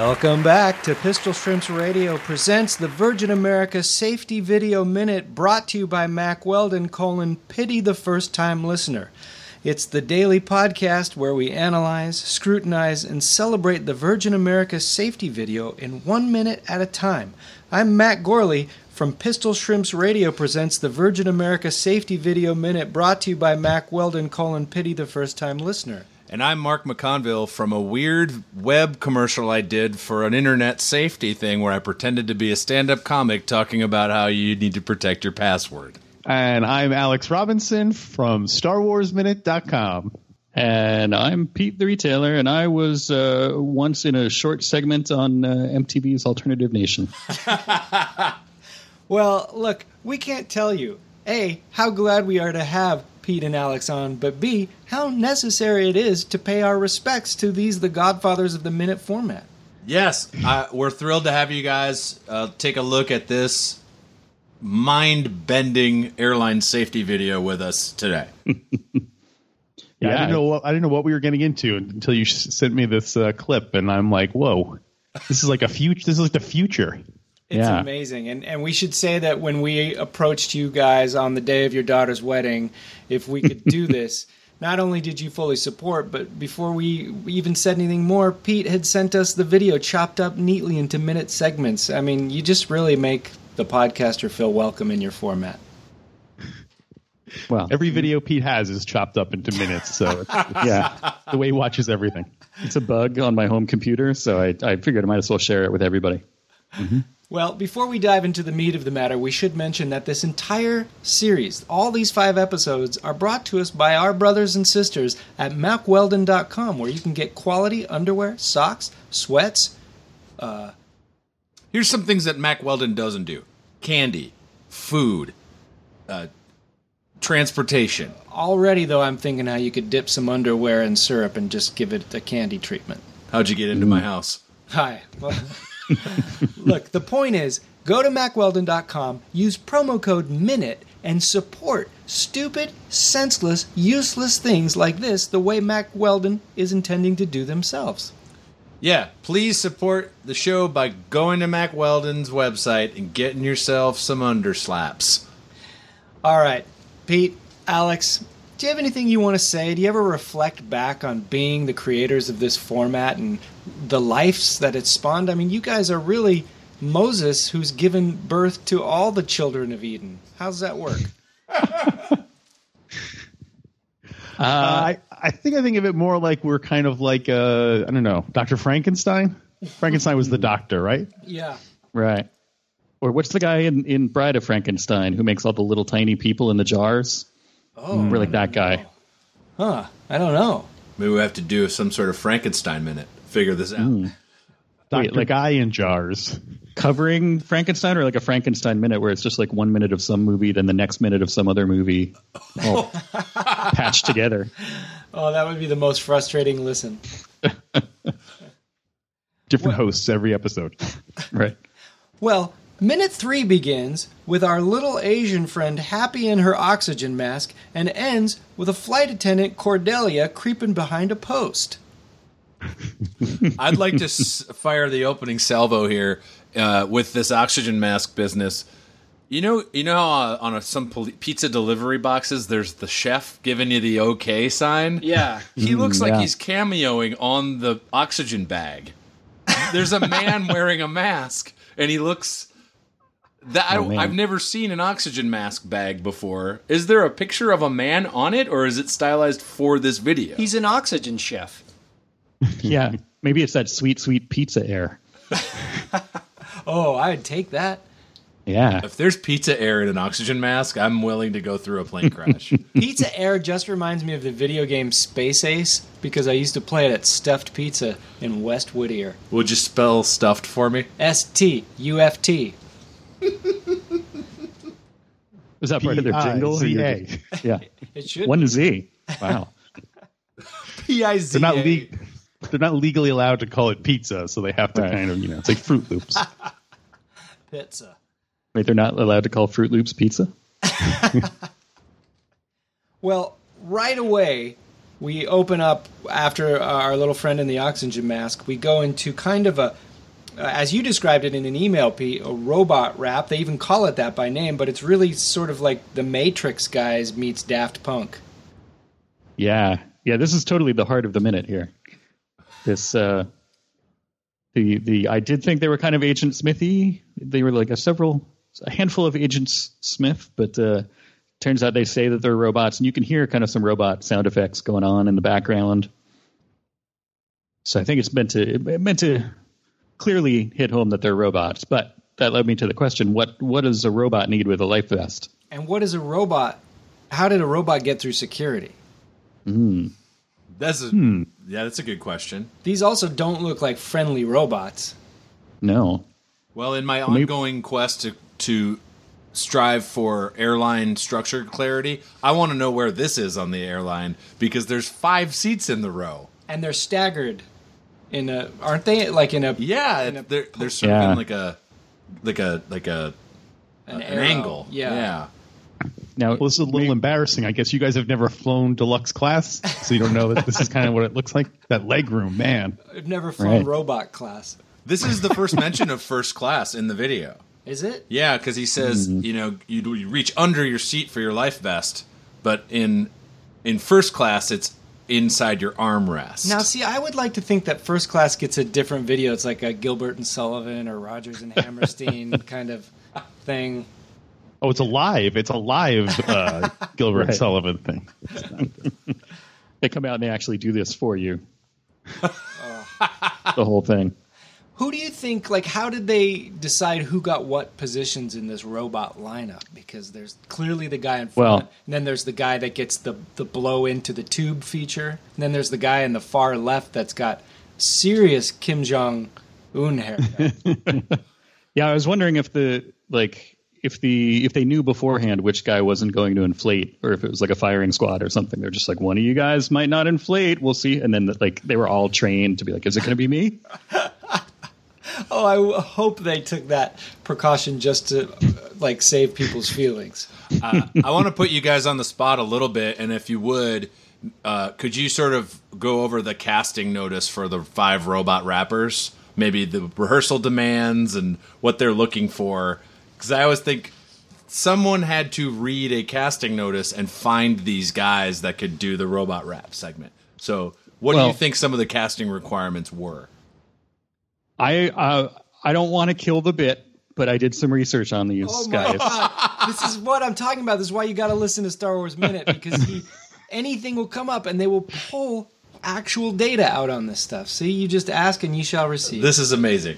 Welcome back to Pistol Shrimps Radio presents the Virgin America Safety Video Minute, brought to you by Mack Weldon, pity the first-time listener. It's the daily podcast where we analyze, scrutinize, and celebrate the Virgin America safety video in 1 minute at a time. I'm Matt Gorley from Pistol Shrimps Radio presents the Virgin America Safety Video Minute, brought to you by Mack Weldon, pity the first-time listener. And I'm Mark McConville from a weird web commercial I did for an internet safety thing where I pretended to be a stand-up comic talking about how you need to protect your password. And I'm Alex Robinson from StarWarsMinute.com. And I'm Pete the Retailer, and I was once in a short segment on MTV's Alternative Nation. Well, look, we can't tell you, A, how glad we are to have Pete and Alex on, but B, how necessary it is to pay our respects to these, the godfathers of the minute format. Yes, we're thrilled to have you guys take a look at this mind-bending airline safety video with us today. Yeah, I didn't know what we were getting into until you sent me this clip, and I'm like, whoa, this is like a future. This is like the future. It's amazing. And we should say that when we approached you guys on the day of your daughter's wedding, if we could do this, not only did you fully support, but before we even said anything more, Pete had sent us the video chopped up neatly into minute segments. I mean, you just really make the podcaster feel welcome in your format. Well, every video Pete has is chopped up into minutes, so yeah, the way he watches everything. It's a bug on my home computer, so I figured I might as well share it with everybody. Mm-hmm. Well, before we dive into the meat of the matter, we should mention that this entire series, all these 5 episodes, are brought to us by our brothers and sisters at MackWeldon.com, where you can get quality underwear, socks, sweats. Here's some things that Mack Weldon doesn't do. Candy, food, transportation. Already, though, I'm thinking how you could dip some underwear in syrup and just give it a candy treatment. How'd you get into my house? Hi. Well, look, the point is, go to MackWeldon.com, use promo code MINUTE, and support stupid, senseless, useless things like this the way Mack Weldon is intending to do themselves. Yeah, please support the show by going to Mack Weldon's website and getting yourself some underslaps. All right, Pete, Alex, do you have anything you want to say? Do you ever reflect back on being the creators of this format and the lives that it spawned? I mean, you guys are really Moses who's given birth to all the children of Eden. How's that work? I think of it more like we're kind of like, I don't know, Dr. Frankenstein? Frankenstein was the doctor, right? Yeah. Right. Or what's the guy in Bride of Frankenstein who makes all the little tiny people in the jars? Oh, we're like that guy. Huh. I don't know. Maybe we have to do some sort of Frankenstein minute. Figure this out. Dr. like Guy in jars. Covering Frankenstein, or like a Frankenstein minute where it's just like 1 minute of some movie, then the next minute of some other movie, all patched together. Oh, that would be the most frustrating listen. Different hosts every episode. Right. Well, minute 3 begins with our little Asian friend happy in her oxygen mask and ends with a flight attendant, Cordelia, creeping behind a post. I'd like to fire the opening salvo here with this oxygen mask business. You know how on some pizza delivery boxes there's the chef giving you the okay sign? Yeah. He looks like he's cameoing on the oxygen bag. There's a man wearing a mask, and he looks... I've never seen an oxygen mask bag before. Is there a picture of a man on it, or is it stylized for this video? He's an oxygen chef. Yeah. Maybe it's that sweet, sweet pizza air. Oh, I'd take that. Yeah. If there's pizza air in an oxygen mask, I'm willing to go through a plane crash. Pizza air just reminds me of the video game Space Ace, because I used to play it at Stuffed Pizza in West Whittier. Would you spell stuffed for me? STUFT. Was that part of their jingle? P-I-Z-A. Yeah. It should One be. Z. Wow. P-I-Z-A. They're not legally allowed to call it pizza, so they have to kind of, it's like Fruit Loops. Pizza. Wait, they're not allowed to call Fruit Loops pizza? Well, right away, we open up after our little friend in the oxygen mask. We go into kind of a as you described it in an email, Pete, a robot rap. They even call it that by name, but it's really sort of like the Matrix guys meets Daft Punk. Yeah. This is totally the heart of the minute here. This I did think they were kind of Agent Smithy. They were like a handful of Agents Smith, but turns out they say that they're robots, and you can hear kind of some robot sound effects going on in the background. So I think it's meant to clearly hit home that they're robots. But that led me to the question: what does a robot need with a life vest? And what is a robot? How did a robot get through security? That's a good question. These also don't look like friendly robots. No. Well, in my ongoing quest to strive for airline structure clarity, I want to know where this is on the airline, because there's 5 seats in the row, and they're staggered aren't they? Like in a they're sort of in an angle. Yeah. Now, this is a little embarrassing. I guess you guys have never flown deluxe class, so you don't know that this is kind of what it looks like. That leg room, man. I've never flown robot class. This is the first mention of first class in the video. Is it? Yeah, because he says, you reach under your seat for your life vest, but in first class, it's inside your armrest. Now, see, I would like to think that first class gets a different video. It's like a Gilbert and Sullivan or Rodgers and Hammerstein kind of thing. Oh, it's a live Gilbert and Sullivan thing. They come out and they actually do this for you. The whole thing. Who do you think, how did they decide who got what positions in this robot lineup? Because there's clearly the guy in front, and then there's the guy that gets the blow into the tube feature, and then there's the guy in the far left that's got serious Kim Jong-un hair. Yeah, I was wondering if if they knew beforehand which guy wasn't going to inflate, or if it was like a firing squad or something. They're just like, one of you guys might not inflate. We'll see. And then they were all trained to be like, is it going to be me? Oh, I hope they took that precaution just to save people's feelings. I want to put you guys on the spot a little bit, and if you would, could you sort of go over the casting notice for the 5 robot rappers? Maybe the rehearsal demands and what they're looking for. Because I always think someone had to read a casting notice and find these guys that could do the robot rap segment. So what do you think some of the casting requirements were? I don't want to kill the bit, but I did some research on these guys. God. This is what I'm talking about. This is why you got to listen to Star Wars Minute, because anything will come up and they will pull actual data out on this stuff. See, you just ask and you shall receive. This is amazing.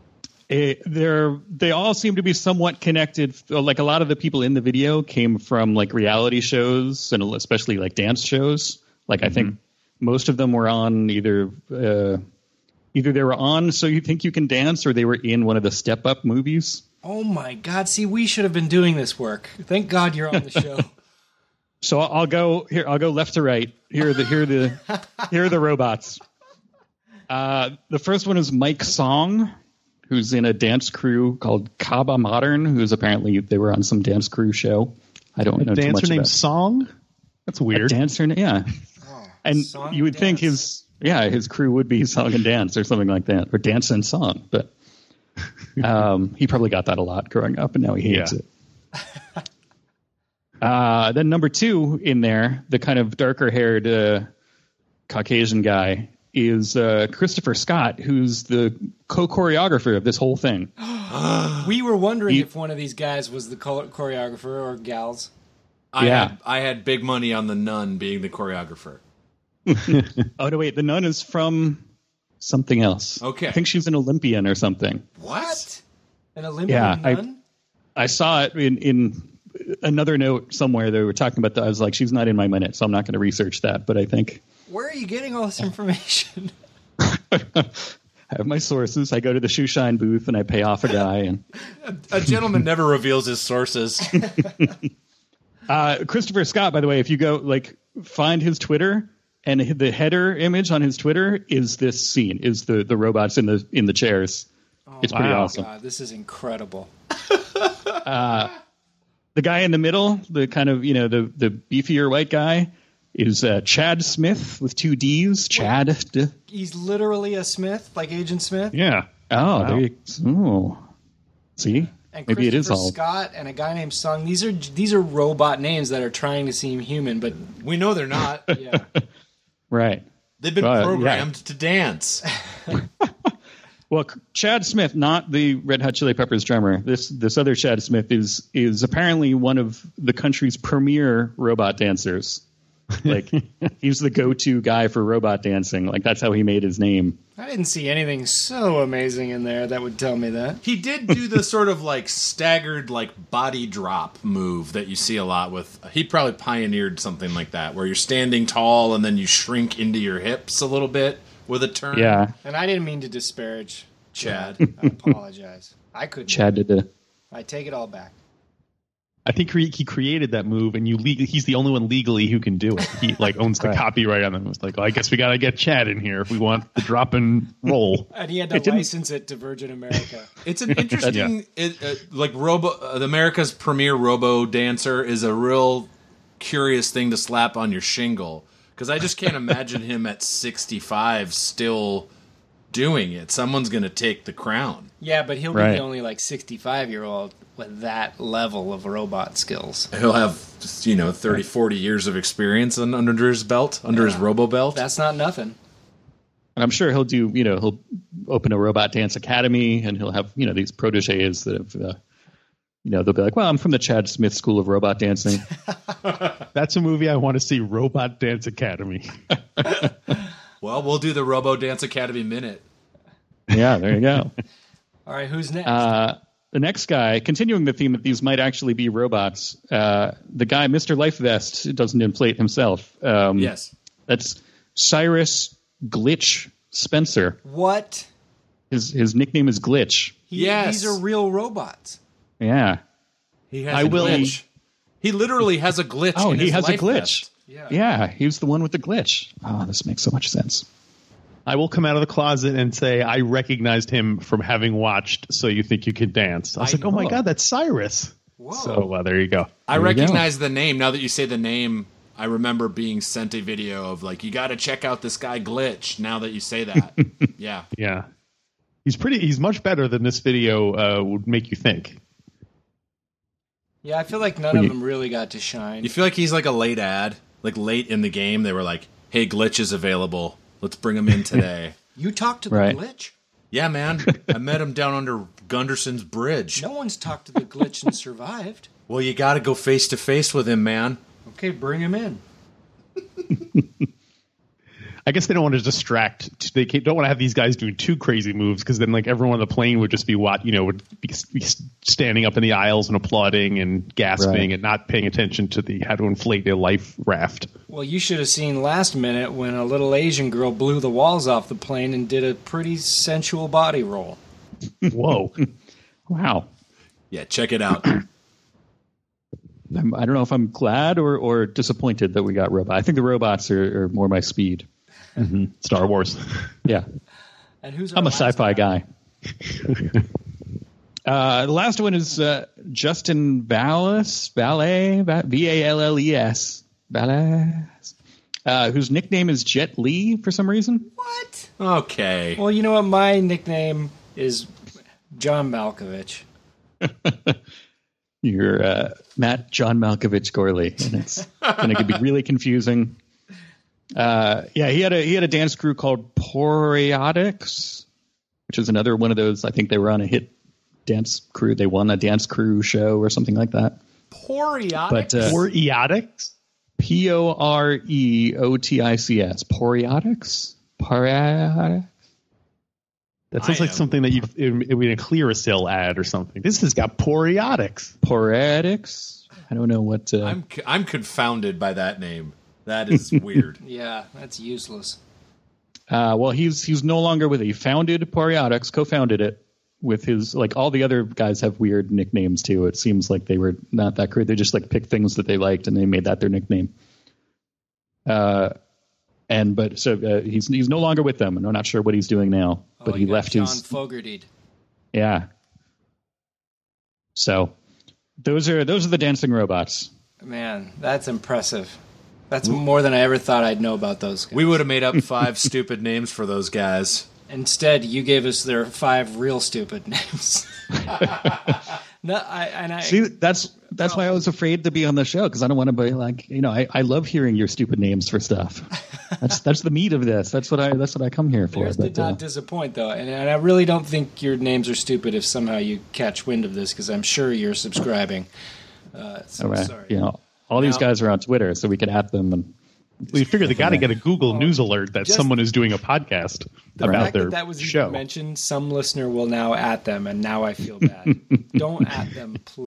They all seem to be somewhat connected. Like a lot of the people in the video came from reality shows and especially dance shows. I think most of them were on either they were on So You Think You Can Dance, or they were in one of the Step Up movies. Oh my God! See, we should have been doing this work. Thank God you're on the show. So I'll go left to right. Here are the robots. The first one is Mike Song, who's in a dance crew called Kaba Modern, who's apparently they were on some dance crew show. I don't know too much about. A dancer named Song? That's weird. A dancer, yeah. Oh, and you would think his crew would be Song and Dance or something like that, or Dance and Song. But he probably got that a lot growing up, and now he hates it. Then number 2 in there, the kind of darker-haired Caucasian guy, is Christopher Scott, who's the co-choreographer of this whole thing. We were wondering if one of these guys was the choreographer or gals. I had big money on the nun being the choreographer. Oh, no, wait. The nun is from something else. Okay. I think she's an Olympian or something. What? An Olympian nun? I saw it in another note somewhere. They were talking about that. I was like, she's not in my minute, so I'm not going to research that. But I think... Where are you getting all this information? I have my sources. I go to the shoe shine booth and I pay off a guy. And a gentleman never reveals his sources. Christopher Scott, by the way, if you go find his Twitter, and the header image on his Twitter is this scene, is the robots in the chairs. Oh, it's pretty awesome. God, this is incredible. The guy in the middle, the kind of the beefier white guy, is Chad Smith with 2 D's. Chad. He's literally a Smith, like Agent Smith? Yeah. Oh, wow. There you oh. See? And maybe it is all Scott and a guy named Sung. These are robot names that are trying to seem human, but we know they're not. Yeah. Right. They've been programmed to dance. Well, Chad Smith, not the Red Hot Chili Peppers drummer. This other Chad Smith is apparently one of the country's premier robot dancers. Like, he's the go-to guy for robot dancing. Like, that's how he made his name. I didn't see anything so amazing in there that would tell me that. He did do the sort of like staggered like body drop move that you see a lot with. He probably pioneered something like that, where you're standing tall and then you shrink into your hips a little bit with a turn. Yeah. And I didn't mean to disparage Chad. I apologize. I couldn't. Chad did it. I take it all back. I think he created that move, and he's the only one legally who can do it. He like owns the copyright on it. It's like, I guess we got to get Chad in here if we want the drop and roll. And he had to license it to Virgin America. It's an interesting, America's premier robo dancer is a real curious thing to slap on your shingle, because I just can't imagine him at 65 still doing it. Someone's going to take the crown. Yeah, but he'll be the only 65-year-old with that level of robot skills. He'll have 30, 40 years of experience under his belt, his robo belt. That's not nothing. And I'm sure he'll do, he'll open a robot dance academy, and he'll have, these proteges that have, they'll be like, well, I'm from the Chad Smith School of Robot Dancing. That's a movie I want to see, Robot Dance Academy. Well, we'll do the Robo Dance Academy minute. Yeah, there you go. All right, who's next? The next guy, continuing the theme that these might actually be robots, the guy, Mr. Lifevest, doesn't inflate himself. Yes. That's Cyrus Glitch Spencer. What? His nickname is Glitch. These are real robots. Yeah. He has a glitch. He literally has a glitch. Oh, in he his has a life glitch. vest. Yeah, he's the one with the glitch. Oh, this makes so much sense. I will come out of the closet and say I recognized him from having watched So You Think You Can Dance. I was like, oh my God, that's Cyrus. Whoa. So there you go. I recognize the name. Now that you say the name, I remember being sent a video of like, you got to check out this guy Glitch. Now that you say that. Yeah. Yeah. He's much better than this video would make you think. Yeah, I feel like none of them really got to shine. You feel like he's like a late ad, like late in the game. They were like, hey, Glitch is available. Let's bring him in today. You talked to the Glitch? Yeah, man. I met him down under Gunderson's bridge. No one's talked to the Glitch and survived. Well, you got to go face to face with him, man. Okay, bring him in. I guess they don't want to distract. They don't want to have these guys doing too crazy moves, because then like everyone on the plane would just be would be standing up in the aisles and applauding and gasping and not paying attention to how to inflate their life raft. Well, you should have seen last minute when a little Asian girl blew the walls off the plane and did a pretty sensual body roll. Whoa. Wow. Yeah, check it out. I don't know if I'm glad or disappointed that we got robots. I think the robots are more my speed. Mm-hmm. Star Wars. Yeah. And I'm a sci-fi guy. The last one is Justin Valles, V-A-L-L-E-S, Valles, whose nickname is Jet Li for some reason. What? Okay. Well, you know what? My nickname is John Malkovich. You're Matt John Malkovich Gorley, and it's going to be really confusing. He had a dance crew called Poriotics, which is another one of those. I think they were on a hit dance crew. They won a dance crew show or something like that. Poriotics? Poriotics? P-O-R-E-O-T-I-C-S. Poriotics? Poriotics? That sounds like something that it would be in a Clearasil ad or something. This has got Poriotics. Poriotics? I don't know what. I'm confounded by that name. That is weird. Yeah, that's useless. Well, he's no longer with it. He founded Poriotics, co-founded it with his, like, all the other guys have weird nicknames too. It seems like they were not that great. They just like picked things that they liked and they made that their nickname. He's no longer with them, and I'm not sure what he's doing now. But he left John his Fogerty. Yeah. So those are the dancing robots. Man, that's impressive. That's more than I ever thought I'd know about those guys. We would have made up 5 stupid names for those guys. Instead, you gave us their 5 real stupid names. See, that's why I was afraid to be on the show, because I don't want to be like, I love hearing your stupid names for stuff. That's the meat of this. That's what I come here for. Yours did not disappoint, though, and I really don't think your names are stupid if somehow you catch wind of this, because I'm sure you're subscribing. All right. Sorry. All these guys are on Twitter, so we can at them and. We figure they got to get a Google News alert that someone is doing a podcast about their that was show. Mentioned, some listener will now at them, and now I feel bad. Don't at them, please.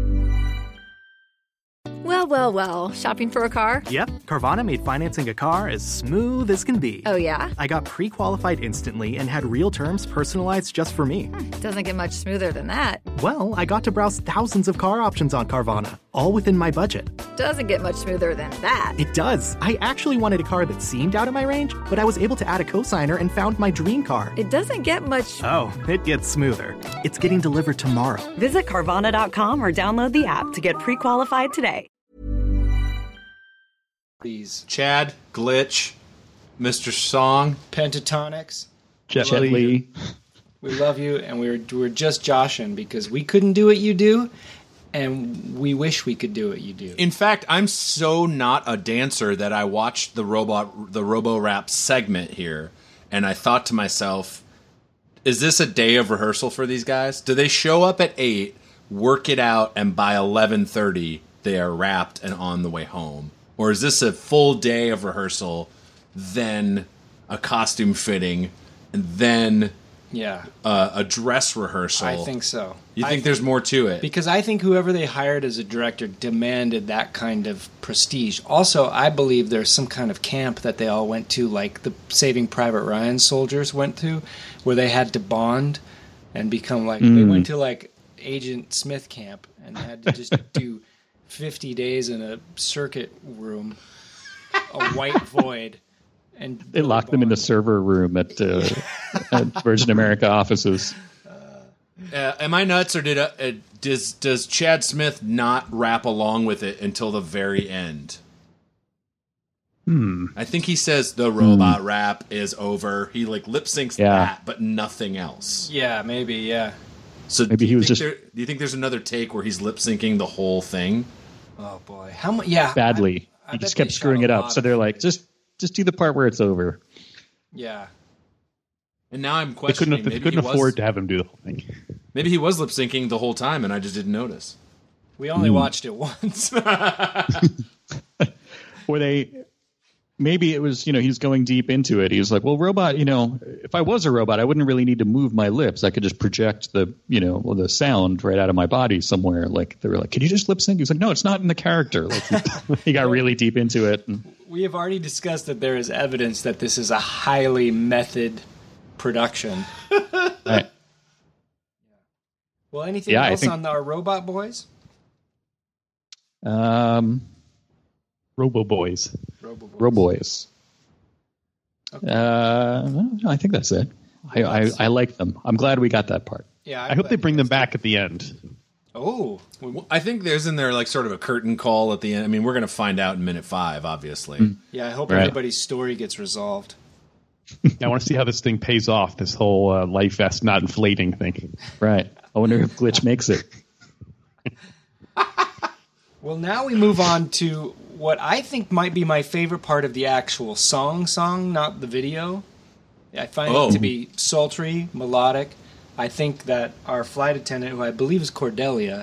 Well, shopping for a car? Yep, Carvana made financing a car as smooth as can be. Oh, yeah? I got pre-qualified instantly and had real terms personalized just for me. Doesn't get much smoother than that. Well, I got to browse thousands of car options on Carvana, all within my budget. Doesn't get much smoother than that. It does. I actually wanted a car that seemed out of my range, but I was able to add a cosigner and found my dream car. It doesn't get much... Oh, it gets smoother. It's getting delivered tomorrow. Visit Carvana.com or download the app to get pre-qualified today. Please. Chad, Glitch, Mr. Song, Pentatonics. Jet Li. We love you, and we're just joshing because we couldn't do what you do, and we wish we could do what you do. In fact, I'm so not a dancer that I watched the Robo Rap segment here, and I thought to myself, is this a day of rehearsal for these guys? Do they show up at 8, work it out, and by 11:30 they are wrapped and on the way home? Or is this a full day of rehearsal, then a costume fitting, and then a dress rehearsal? I think so. You think there's more to it? Because I think whoever they hired as a director demanded that kind of prestige. Also, I believe there's some kind of camp that they all went to, like the Saving Private Ryan soldiers went to, where they had to bond and become like, they went to like Agent Smith camp and had to just do 50 days in a circuit room, a white void, and they locked them in the server room at Virgin America offices. Am I nuts, or does Chad Smith not rap along with it until the very end? I think he says the robot rap is over. He like lip syncs that, but nothing else. Yeah, maybe. Yeah. So maybe he was just. Do you think there's another take where he's lip syncing the whole thing? Oh boy, how much? Yeah, badly. He just kept screwing it up. So they're like, just do the part where it's over. Yeah. And now I'm questioning. They couldn't afford to have him do the whole thing. Maybe he was lip syncing the whole time, and I just didn't notice. We only watched it once. Or maybe it was, he's going deep into it. He was like, well, robot, if I was a robot, I wouldn't really need to move my lips. I could just project the sound right out of my body somewhere. Like, they were like, can you just lip sync? He was like, no, it's not in the character. Like, he got really deep into it. We have already discussed that there is evidence that this is a highly method production. Right. Well, anything else on our robot boys? Robo Boys. Okay. I think that's it. I like them. I'm glad we got that part. Yeah, I hope they bring them back at the end. Oh, I think there's in there like sort of a curtain call at the end. I mean, we're going to find out in minute 5, obviously. Yeah, I hope everybody's story gets resolved. I want to see how this thing pays off. This whole life vest not inflating thing. Right. I wonder if Glitch makes it. Well, now we move on to what I think might be my favorite part of the actual song, not the video. I find it to be sultry, melodic. I think that our flight attendant, who I believe is Cordelia,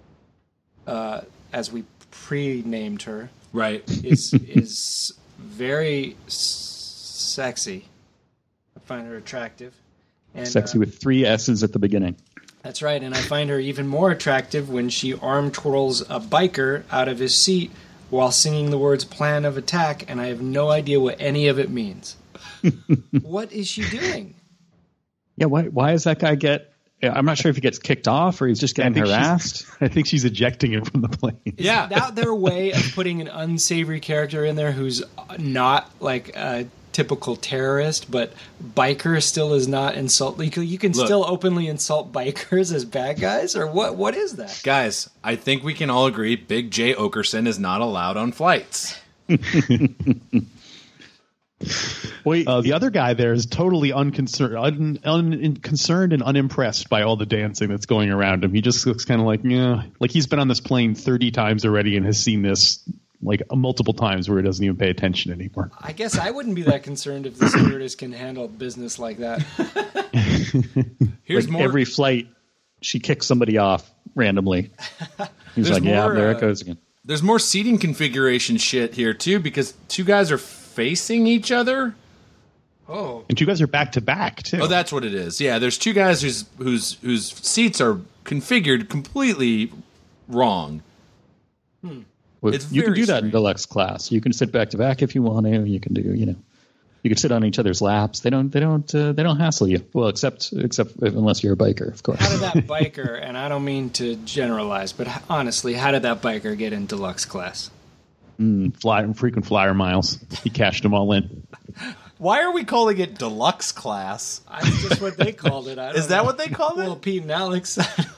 as we pre-named her, right, is very sexy. I find her attractive. And, sexy with 3 S's at the beginning. That's right, and I find her even more attractive when she arm twirls a biker out of his seat while singing the words "plan of attack," and I have no idea what any of it means. What is she doing? Yeah, why does that guy I'm not sure if he gets kicked off or he's just getting harassed. I think she's ejecting him from the plane. Is that their way of putting an unsavory character in there who's not like a typical terrorist, but biker still is not you can still openly insult bikers as bad guys, or what is that? Guys, I think we can all agree Big J Okerson is not allowed on flights. The other guy there is totally unconcerned, unconcerned and unimpressed by all the dancing that's going around him. He just looks kind of like, yeah, like he's been on this plane 30 times already and has seen this like multiple times where he doesn't even pay attention anymore. I guess I wouldn't be that concerned if the stewardess can handle business like that. Here's like more. Every flight, she kicks somebody off randomly. He's like, yeah, there it goes again. There's more seating configuration shit here too, because two guys are facing each other. Oh, and two guys are back to back too. Oh, that's what it is. Yeah, there's two guys whose seats are configured completely wrong. Well, you can do that in deluxe class. You can sit back to back if you want to. You can do, you can sit on each other's laps. They don't hassle you. Well, except unless you're a biker, of course. How did that biker? And I don't mean to generalize, but honestly, how did that biker get in deluxe class? Frequent flyer miles. He cashed them all in. Why are we calling it deluxe class? That's just what they called it. Is that what they called it? Well, Pete and Alex.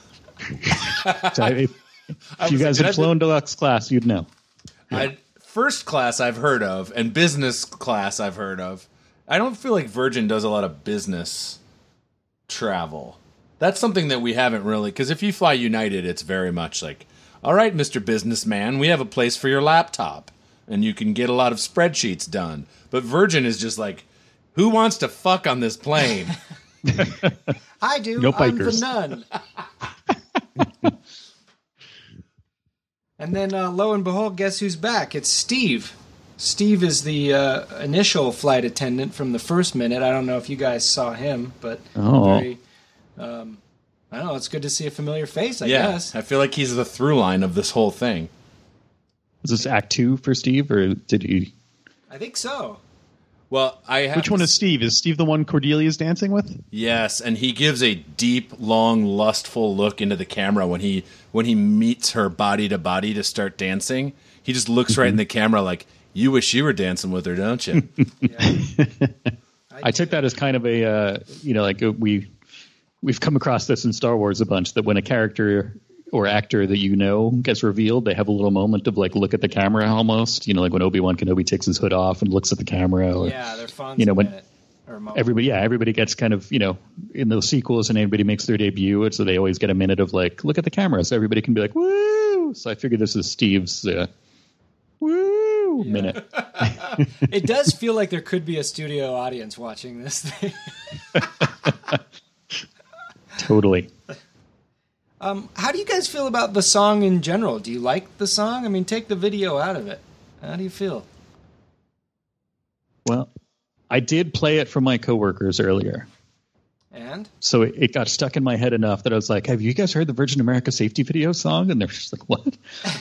If you guys had flown deluxe class, you'd know. Yeah. First class I've heard of, and business class I've heard of. I don't feel like Virgin does a lot of business travel. That's something that we haven't really, because if you fly United, it's very much like, all right, Mr. Businessman, we have a place for your laptop, and you can get a lot of spreadsheets done. But Virgin is just like, who wants to fuck on this plane? I do. No I'm the bikers. nun. And then, lo and behold, guess who's back? It's Steve. Steve is the initial flight attendant from the first minute. I don't know if you guys saw him, but I don't know. It's good to see a familiar face, I guess. I feel like he's the through line of this whole thing. Is this Act 2 for Steve, or did he? I think so. Well, Which one is Steve? Is Steve the one Cordelia's dancing with? Yes, and he gives a deep, long, lustful look into the camera when he meets her body to body to start dancing. He just looks right in the camera like, you wish you were dancing with her, don't you? I took that as kind of a, we've come across this in Star Wars a bunch, that when a character or actor that gets revealed, they have a little moment of like look at the camera almost, like when Obi-Wan Kenobi takes his hood off and looks at the camera. Or, they're fun. When everybody gets kind of, in those sequels and everybody makes their debut, so they always get a minute of like look at the camera, so everybody can be like woo. So I figured this is Steve's woo minute. It does feel like there could be a studio audience watching this thing. Totally. How do you guys feel about the song in general? Do you like the song? I mean, take the video out of it. How do you feel? Well, I did play it for my coworkers earlier. And? So it got stuck in my head enough that I was like, have you guys heard the Virgin America Safety Video song? And they're just like, what?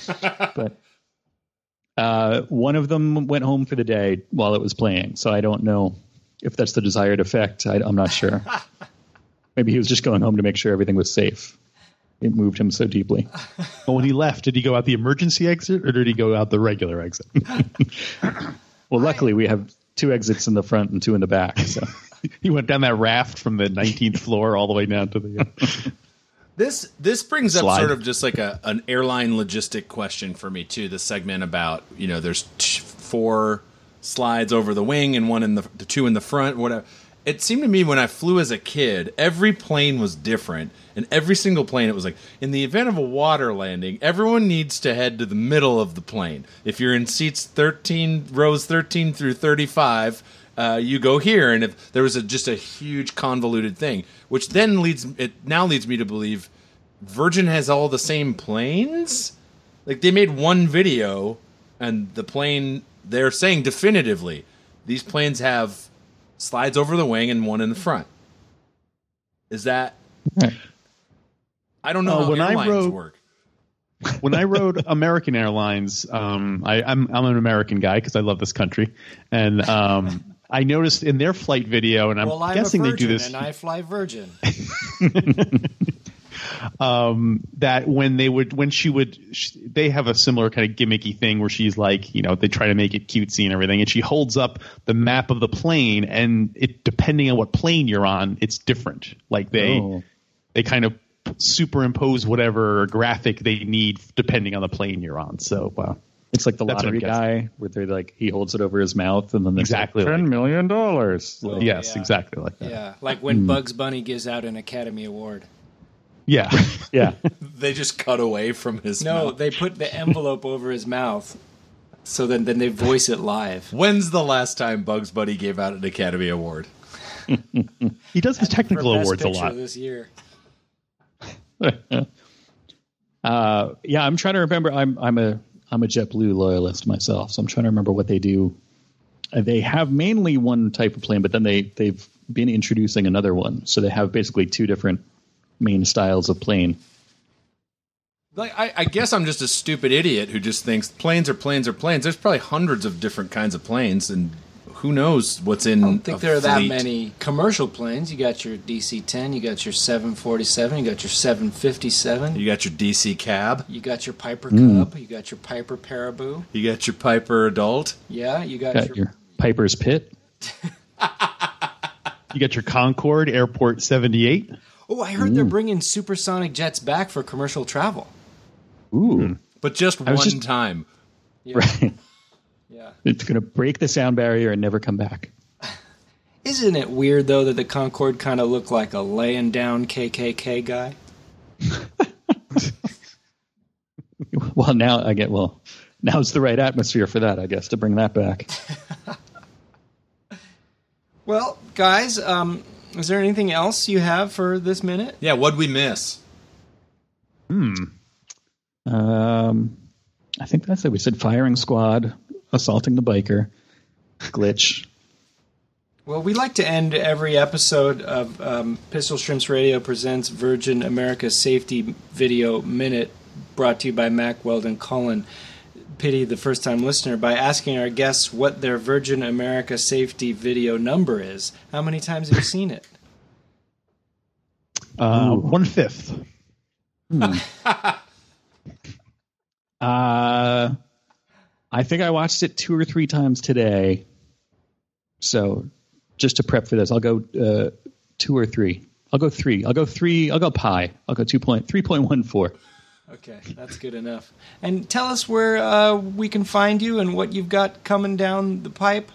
But one of them went home for the day while it was playing. So I don't know if that's the desired effect. I'm not sure. Maybe he was just going home to make sure everything was safe. It moved him so deeply. Well, when he left, did he go out the emergency exit or did he go out the regular exit? Well, luckily we have 2 exits in the front and 2 in the back. So he went down that raft from the 19th floor all the way down to the. This brings up Slide. sort of just like an airline logistic question for me too. The segment about there's 4 slides over the wing and one in the 2 in the front, whatever. It seemed to me when I flew as a kid, every plane was different. And every single plane, it was like, in the event of a water landing, everyone needs to head to the middle of the plane. If you're in seats rows 13 through 35, you go here. And if there was just a huge convoluted thing, which then leads me to believe Virgin has all the same planes? Like, they made one video, and the plane, they're saying definitively, these planes have slides over the wing and one in the front. Is that... I don't know how airlines work. When I rode American Airlines, I'm an American guy because I love this country, and I noticed in their flight video, and I'm guessing they do this. And I fly Virgin. That they have a similar kind of gimmicky thing where she's like, they try to make it cutesy and everything, and she holds up the map of the plane, and it depending on what plane you're on, it's different. Like they kind of superimpose whatever graphic they need depending on the plane you're on. So It's like the That's what I'm lottery guessing. guy where they're like he holds it over his mouth and then there's Exactly like, $10 like- million. Oh, yes, yeah. exactly like that. Yeah, like when Bugs Bunny gives out an Academy Award. Yeah. Yeah. They just cut away from his No, mouth. they put the envelope over his mouth, so then they voice it live. When's the last time Bugs Bunny gave out an Academy Award? He does his technical For Best awards a Picture lot. this year. Yeah, I'm trying to remember. I'm a JetBlue loyalist myself, so I'm trying to remember what they do. They have mainly one type of plane, but then they've been introducing another one, so they have basically two different main styles of plane. Like, I guess I'm just a stupid idiot who just thinks planes are planes are planes. There's probably hundreds of different kinds of planes, and who knows what's in I don't think a there are that fleet. many commercial planes. You got your DC-10, you got your 747, you got your 757, You got your DC Cab. you got your Piper Cub, you got your Piper Paraboo. You got your Piper Adult. Yeah, you got, Got your Piper's Pit. You got your Concorde Airport 78. Oh, I heard they're bringing supersonic jets back for commercial travel. Ooh, But just was one just- time. Yeah. right. Yeah. It's going to break the sound barrier and never come back. Isn't it weird, though, that the Concorde kind of looked like a laying down KKK guy? Well, now's the right atmosphere for that, I guess, to bring that back. Well, guys, is there anything else you have for this minute? Yeah, what'd we miss? I think that's it. We said firing squad, assaulting the biker, glitch. Well, we like to end every episode of Pistol Shrimps Radio Presents Virgin America Safety Video Minute, brought to you by Mack Weldon Cullen. Pity the first-time listener, by asking our guests what their Virgin America Safety Video number is. How many times have you seen it? 1/5. I think I watched it 2 or 3 times today. So just to prep for this, I'll go 2 or 3. I'll go 3. I'll go 3. I'll go pi. I'll go 3.14. Okay, that's good enough. And tell us where we can find you and what you've got coming down the pipe.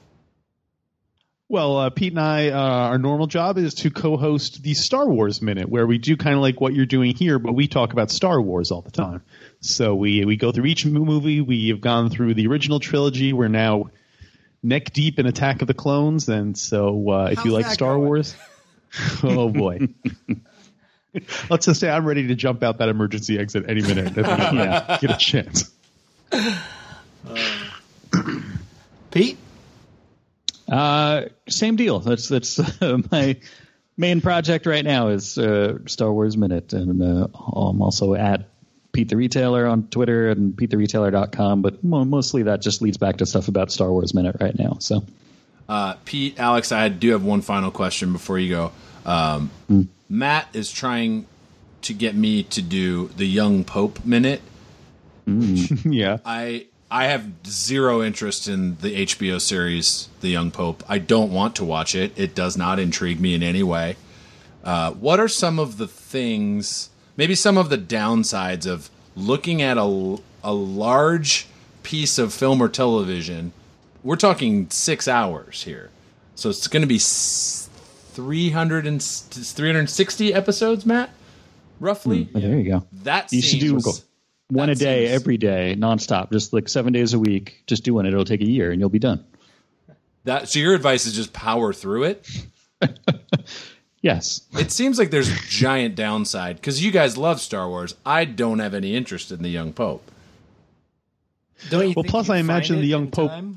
Well, Pete and I, our normal job is to co-host the Star Wars Minute, where we do kind of like what you're doing here, but we talk about Star Wars all the time. So we go through each movie. We have gone through the original trilogy. We're now neck deep in Attack of the Clones, and so if you How's like that Star going? Wars, oh boy. Let's just say I'm ready to jump out that emergency exit any minute if I get a chance. Pete? Same deal. That's my main project right now is Star Wars Minute, and I'm also at Pete the Retailer on Twitter and PeteTheRetailer.com, but mostly that just leads back to stuff about Star Wars Minute right now. So, Pete, Alex, I do have one final question before you go. Matt is trying to get me to do the Young Pope Minute. Yeah. I have zero interest in the HBO series, The Young Pope. I don't want to watch it. It does not intrigue me in any way. What are some of the things, maybe some of the downsides of looking at a large piece of film or television? We're talking 6 hours here. So it's going to be 360 episodes, Matt? Roughly? There you go. That You should do seems... one that a day, seems- every day, nonstop, just like 7 days a week. Just doing it. It'll take a year, and you'll be done. So your advice is just power through it? Yes. It seems like there's a giant downside because you guys love Star Wars. I don't have any interest in the Young Pope. Don't you Well, think plus you'd I find imagine it the Young in Pope- time?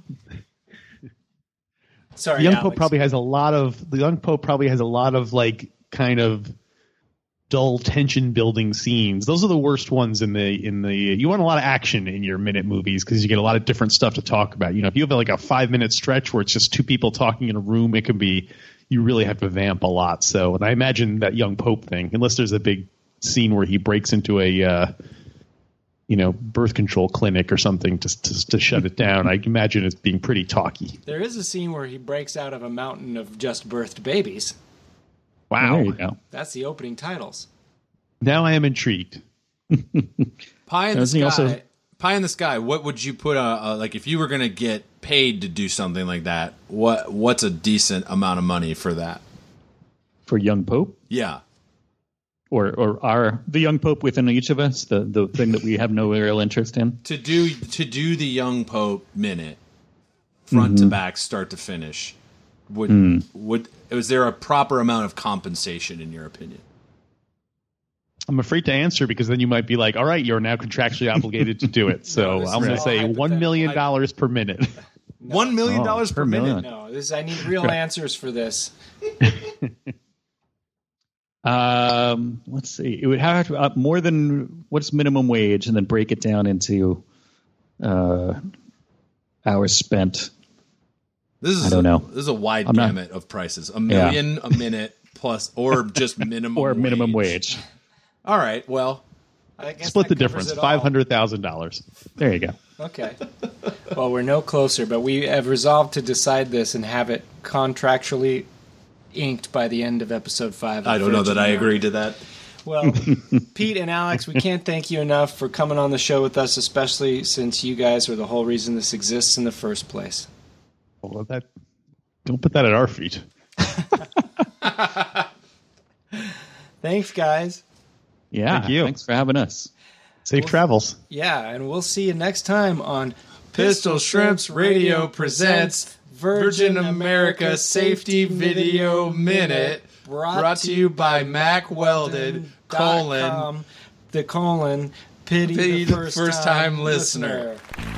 Sorry, The Young Alex. Pope probably has a lot of like kind of dull tension building scenes. Those are the worst ones in the you want a lot of action in your minute movies because you get a lot of different stuff to talk about. You know, if you have like a 5-minute stretch where it's just two people talking in a room, it can be, you really have to vamp a lot. So, and I imagine that Young Pope thing, unless there's a big scene where he breaks into a birth control clinic or something to shut it down, I imagine it's being pretty talky. There is a scene where he breaks out of a mountain of just birthed babies. Wow. There you go. That's the opening titles. Now I am intrigued. Pie in the Doesn't he Sky. also- Pie in the sky, what would you put like if you were going to get paid to do something like that, what's a decent amount of money for that? For Young Pope? Yeah. Or the Young Pope within each of us, the thing that we have no real interest in? To do the Young Pope minute, front to back, start to finish, was there a proper amount of compensation in your opinion? I'm afraid to answer because then you might be like, all right, you're now contractually obligated to do it. So I'm going to say $1 million per minute. $1 million per minute? No, I need real answers for this. Let's see. It would have to more than what's minimum wage, and then break it down into hours spent. I don't know. This is a wide gamut of prices. $1 million a minute plus, or just minimum or wage. Minimum wage. All right. Well, I guess split the difference. $500,000. There you go. Okay. Well, we're no closer, but we have resolved to decide this and have it contractually inked by the end of episode 5. I don't know that I agree to that. Well, Pete and Alex, we can't thank you enough for coming on the show with us, especially since you guys are the whole reason this exists in the first place. Well, don't put that at our feet. Thanks, guys. Yeah, thank you. Thanks for having us. Safe travels. Yeah, and we'll see you next time on Pistol Shrimps Radio presents Virgin America Safety Video Minute, brought to you by Mack Weldon, the Pity the first time listener.